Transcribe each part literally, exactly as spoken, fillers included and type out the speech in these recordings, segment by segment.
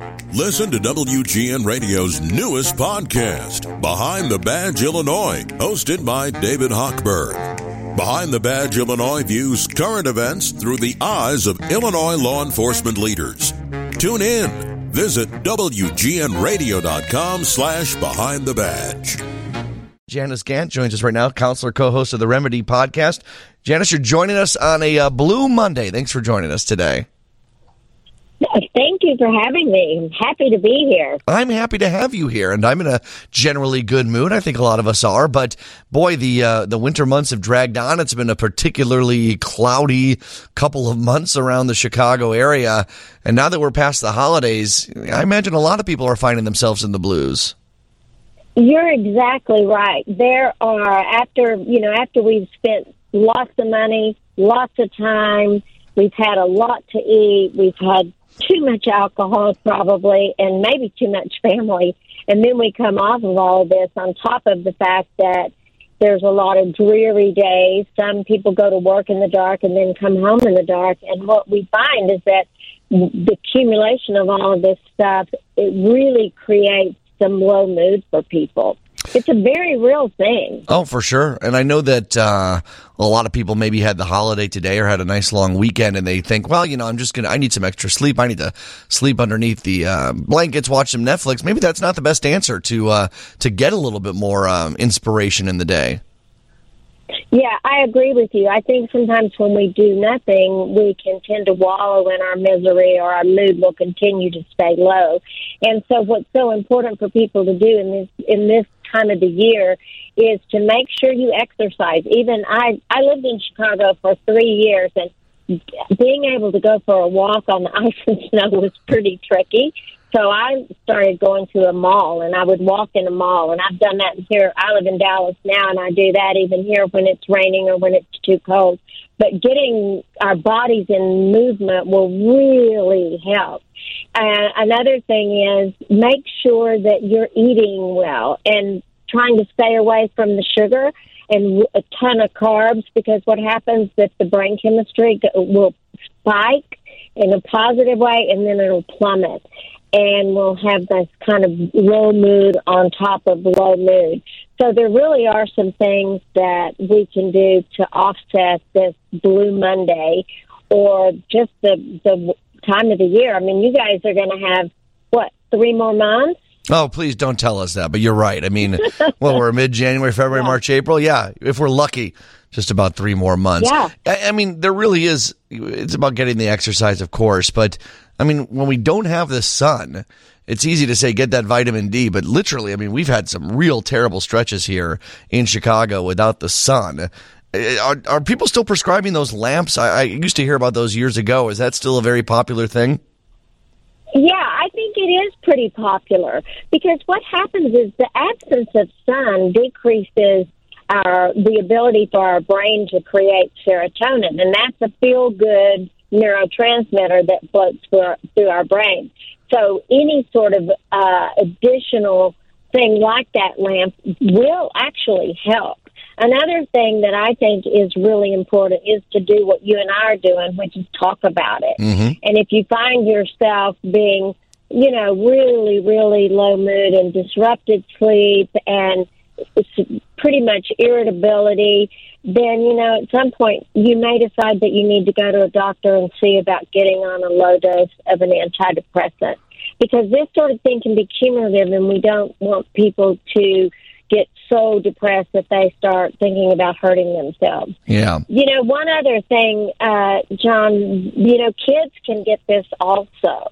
Listen to W G N Radio's newest podcast, Behind the Badge Illinois, hosted by David Hochberg. Behind the Badge Illinois views current events through the eyes of Illinois law enforcement leaders. Tune in. Visit W G N radio dot com slash behind the badge. Janice Gant joins us right now, counselor, co-host of the Remedy podcast. Janice, you're joining us on a uh, Blue Monday. Thanks for joining us today. Thank you for having me. I'm happy to be here. I'm happy to have you here, and I'm in a generally good mood. I think a lot of us are, but boy, the uh, the winter months have dragged on. It's been a particularly cloudy couple of months around the Chicago area, and now that we're past the holidays, I imagine a lot of people are finding themselves in the blues. You're exactly right. There are, after, you know, after we've spent lots of money, lots of time, we've had a lot to eat, we've had too much alcohol probably, and maybe too much family. And then we come off of all of this on top of the fact that there's a lot of dreary days. Some people go to work in the dark and then come home in the dark. And what we find is that the accumulation of all of this stuff, it really creates some low mood for people. It's a very real thing. Oh, for sure. And I know that uh, a lot of people maybe had the holiday today or had a nice long weekend, and they think, well, you know, I'm just going to, I need some extra sleep. I need to sleep underneath the uh, blankets, watch some Netflix. Maybe that's not the best answer to uh, to get a little bit more um, inspiration in the day. Yeah, I agree with you. I think sometimes when we do nothing, we can tend to wallow in our misery, or our mood will continue to stay low. And so what's so important for people to do in this in this time of the year is to make sure you exercise. Even I, I lived in Chicago for three years, and being able to go for a walk on the ice and snow was pretty tricky. So I started going to a mall, and I would walk in a mall, and I've done that here. I live in Dallas now, and I do that even here when it's raining or when it's too cold. But getting our bodies in movement will really help. Uh, another thing is make sure that you're eating well and trying to stay away from the sugar and a ton of carbs, because what happens is the brain chemistry will spike in a positive way, and then it'll plummet. And we'll have this kind of low mood on top of low mood. So there really are some things that we can do to offset this Blue Monday, or just the the time of the year. I mean, you guys are going to have, what, three more months? Oh, please don't tell us that, but you're right. I mean, well, we're mid-January, February, yeah. March, April. Yeah, if we're lucky, just about three more months. Yeah. I, I mean, there really is, it's about getting the exercise, of course, but I mean, when we don't have the sun, it's easy to say get that vitamin D, but literally, I mean, we've had some real terrible stretches here in Chicago without the sun. Are, are people still prescribing those lamps? I, I used to hear about those years ago. Is that still a very popular thing? Yeah, I think it is pretty popular, because what happens is the absence of sun decreases our the ability for our brain to create serotonin, and that's a feel-good neurotransmitter that floats through our, through our brain. So any sort of uh, additional thing like that lamp will actually help. Another thing that I think is really important is to do what you and I are doing, which is talk about it. Mm-hmm. And if you find yourself being, you know, really, really low mood and disrupted sleep and pretty much irritability, then, you know, at some point you may decide that you need to go to a doctor and see about getting on a low dose of an antidepressant, because this sort of thing can be cumulative, and we don't want people to get so depressed that they start thinking about hurting themselves. Yeah. You know, one other thing, uh, John, you know, kids can get this also.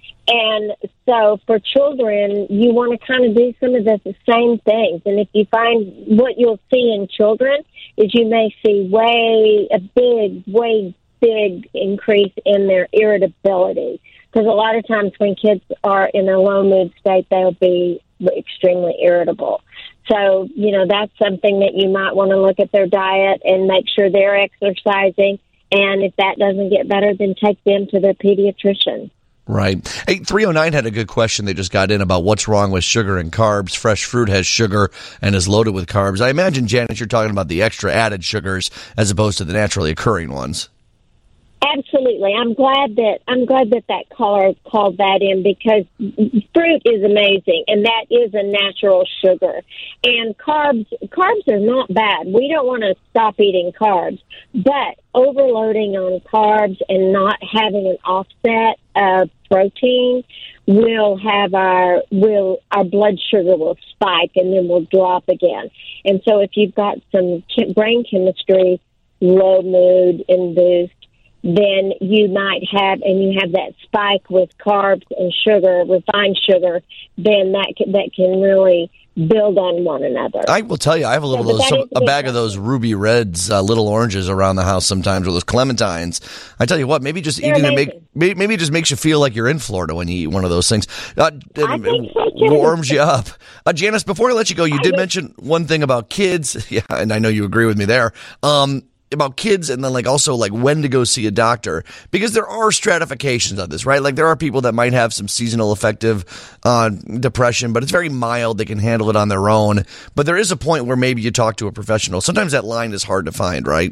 And so for children, you want to kind of do some of the, the same things. And if you find what you'll see in children is you may see way, a big, way big increase in their irritability. Because a lot of times when kids are in a low mood state, they'll be extremely irritable. So, you know, that's something that you might want to look at their diet and make sure they're exercising. And if that doesn't get better, then take them to their pediatrician. Right. Hey, three oh nine had a good question they just got in about what's wrong with sugar and carbs. Fresh fruit has sugar and is loaded with carbs. I imagine, Janice, you're talking about the extra added sugars as opposed to the naturally occurring ones. Absolutely. I'm glad that I'm glad that that caller called that in, because fruit is amazing, and that is a natural sugar. And carbs carbs are not bad. We don't want to stop eating carbs, but overloading on carbs and not having an offset of protein will have our will our blood sugar will spike, and then will drop again. And so if you've got some brain chemistry, low mood induced, then you might have, and you have that spike with carbs and sugar, refined sugar, then that can, that can really build on one another. I will tell you, I have a little So, of those, but that some, is a bag of those Ruby Reds, uh, little oranges around the house sometimes, or those clementines. I tell you what, maybe just They're eating it amazing. make maybe, maybe it just makes you feel like you're in Florida when you eat one of those things. Uh, it I think so, too. warms you up. Uh, Janice, before I let you go, you I did would- mention one thing about kids. Yeah, and I know you agree with me there. Um, about kids, and then like also like when to go see a doctor, because there are stratifications of this, right? Like there are people that might have some seasonal affective uh, depression, but it's very mild. They can handle it on their own. But there is a point where maybe you talk to a professional. Sometimes that line is hard to find, right?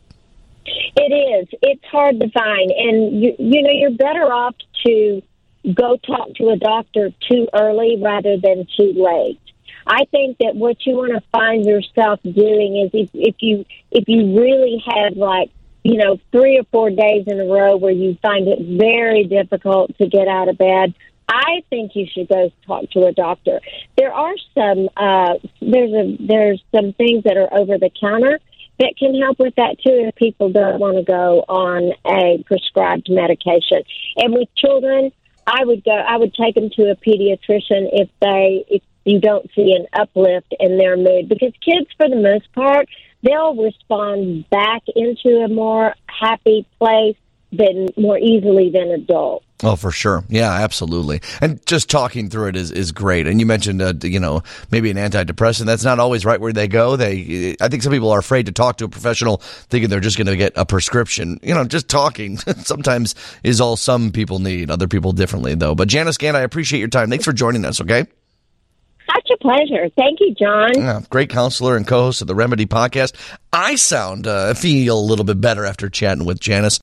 It is. It's hard to find. And, you, you know, you're better off to go talk to a doctor too early rather than too late. I think that what you want to find yourself doing is if, if you if you really have, like, you know, three or four days in a row where you find it very difficult to get out of bed, I think you should go talk to a doctor. There are some uh, there's a there's some things that are over the counter that can help with that too if people don't want to go on a prescribed medication. And with children, I would go. I would take them to a pediatrician if they if you don't see an uplift in their mood, because kids, for the most part, they'll respond back into a more happy place than more easily than adults. Oh, for sure. Yeah, absolutely. And just talking through it is, is great. And you mentioned, uh, you know, maybe an antidepressant. That's not always right where they go. They, I think some people are afraid to talk to a professional thinking they're just going to get a prescription. You know, just talking sometimes is all some people need. Other people differently, though. But Janice Gant, I appreciate your time. Thanks for joining us, okay? Such a pleasure. Thank you, John. Yeah, great counselor and co-host of the Remedy podcast. I sound, uh, feel a little bit better after chatting with Janice.